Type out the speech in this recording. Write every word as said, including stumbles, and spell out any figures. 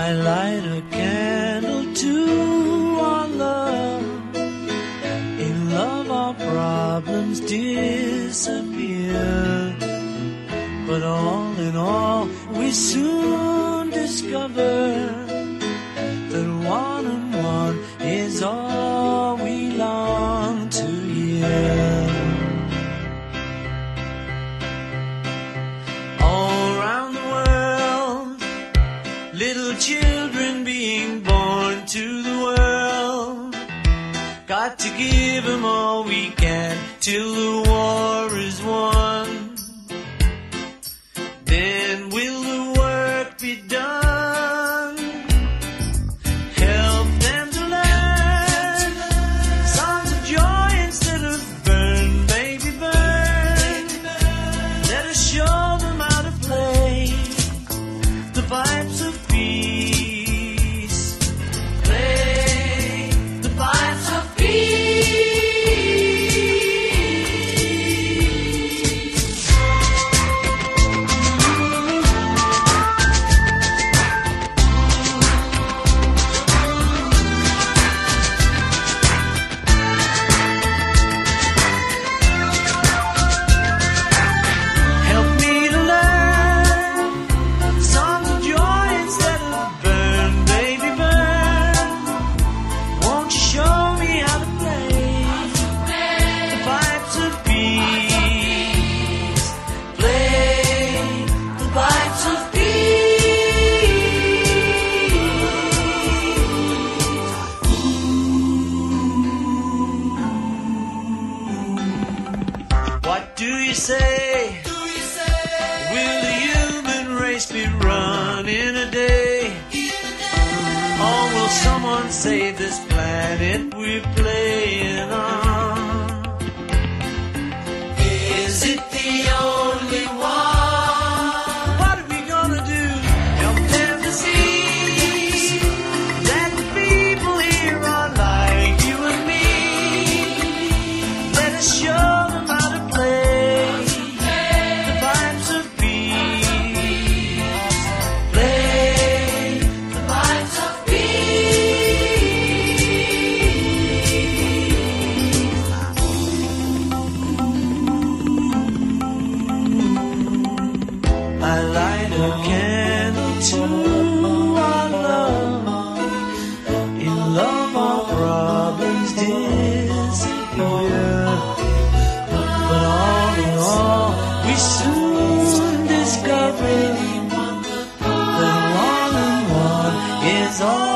I light a candle to our love. In love our problems disappear. But all in all we soon discover that one and one is all we long to hear. All around the world, little children being born to the world. Got to give them all we can till the war is won. Then will the work be done? Help them to learn songs of joy instead of burn, baby, burn. Let us show them how to play the pipes of peace. Play the pipes of peace. Help me to learn songs of joy instead of burn, baby, burn. Won't you show me how to play the pipes of peace? Play the pipes of peace. What do you say? Will the human race be run in a day? Or will someone save this planet we're playing on? Is it the only one? What are we gonna do? Help them to see that the people here are like you and me. Let us show them how to play the pipes of peace. Play the pipes of I light a candle to our love. In love our problems disappear. But all in all we soon discover that one and one is all